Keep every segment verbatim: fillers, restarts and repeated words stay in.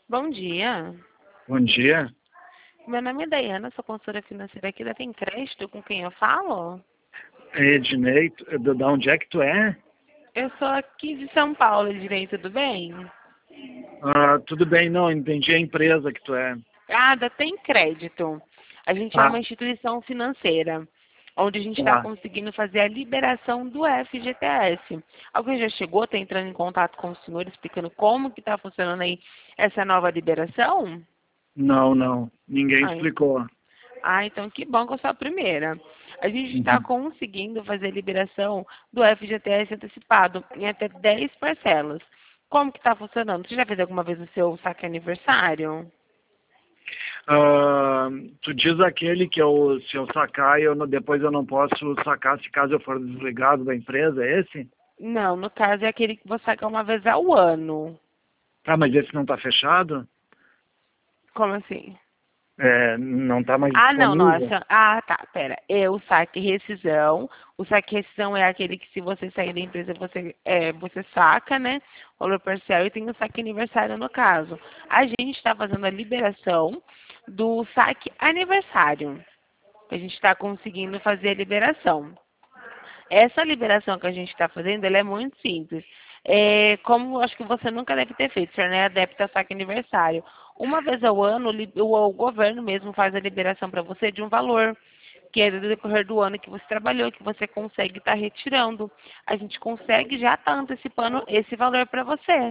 Bom dia. Bom dia. Meu nome é Daiana, sou consultora financeira aqui da Tem Crédito. Com quem eu falo? Ednei, tu- da onde é que tu é? Eu sou aqui de São Paulo, Ednei, tudo bem? Ah, tudo bem, não, entendi a empresa que tu é. Ah, da Tem Crédito. A gente é Ah, uma instituição financeira, onde a gente está tá. conseguindo fazer a liberação do F G T S. Alguém já chegou, está entrando em contato com o senhor, explicando como que está funcionando aí essa nova liberação? Não, não, ninguém Ah, explicou. Ah, então que bom que eu sou a primeira. A gente está Uhum. conseguindo fazer a liberação do F G T S antecipado em até dez parcelas. Como que está funcionando? Você já fez alguma vez o seu saque aniversário? Ah, tu diz aquele que eu, se eu sacar, eu, não- depois eu não posso sacar se caso eu for desligado da empresa, é esse? Não, no caso é aquele que você saca uma vez ao ano. Tá, mas esse não tá fechado? Como assim? É, não tá mais Ah, não, disponível? nossa. Ah, tá, pera. É o saque rescisão. O saque rescisão é aquele que se você sair da empresa, você, é, você saca, né? O valor parcial e tem o saque aniversário no caso. A gente está fazendo a liberação do saque aniversário. A gente está conseguindo fazer a liberação. Essa liberação que a gente está fazendo, ela é muito simples. É, como acho que você nunca deve ter feito, você não é adepto ao saque aniversário. Uma vez ao ano, li- o, o governo mesmo faz a liberação para você de um valor, que é do decorrer do ano que você trabalhou, que você consegue estar retirando. A gente consegue já estar antecipando esse valor para você.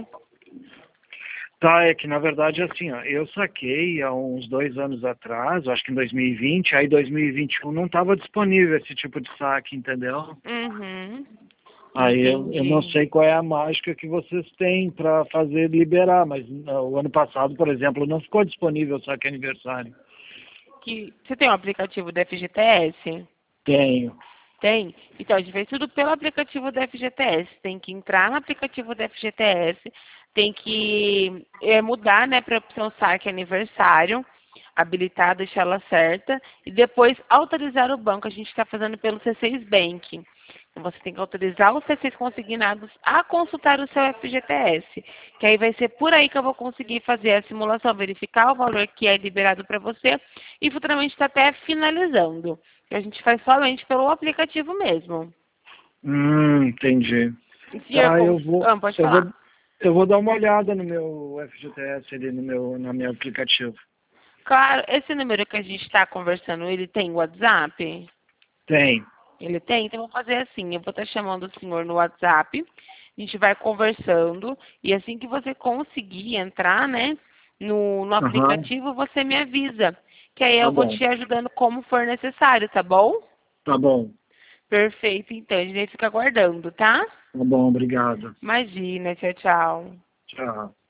Tá, é que na verdade assim, ó, eu saquei há uns dois anos atrás, acho que em dois mil e vinte, aí dois mil e vinte e um não estava disponível esse tipo de saque, entendeu? Uhum, Aí eu, eu não entendi. sei qual é a mágica que vocês têm para fazer liberar, mas ah, o ano passado, por exemplo, não ficou disponível o saque aniversário. Que, você tem um aplicativo do F G T S? Tenho. Tem? Então, a gente fez tudo pelo aplicativo do F G T S. Tem que entrar no aplicativo do F G T S, tem que é, mudar, né, para a opção saque aniversário, habilitar, deixar ela certa, e depois autorizar o banco. A gente está fazendo pelo C seis Bank. Então, você tem que autorizar os C seis consignados a consultar o seu F G T S, que aí vai ser por aí que eu vou conseguir fazer a simulação, verificar o valor que é liberado para você e futuramente está até finalizando. A gente faz somente pelo aplicativo mesmo. Hum, entendi. E se eu Tá, eu cons... vou, Ah, pode eu falar. vou, eu vou dar uma olhada no meu F G T S ali no meu, no meu aplicativo. Claro, esse número que a gente está conversando, ele tem WhatsApp? Tem. Ele tem? Então, eu vou fazer assim, eu vou estar chamando o senhor no WhatsApp, a gente vai conversando, e assim que você conseguir entrar, né, no, no Aham, aplicativo, você me avisa, que aí tá eu vou bom. te ajudando como for necessário, tá bom? Tá bom. Perfeito, então, a gente fica aguardando, tá? Tá bom, obrigado. Imagina, tchau, tchau. Tchau.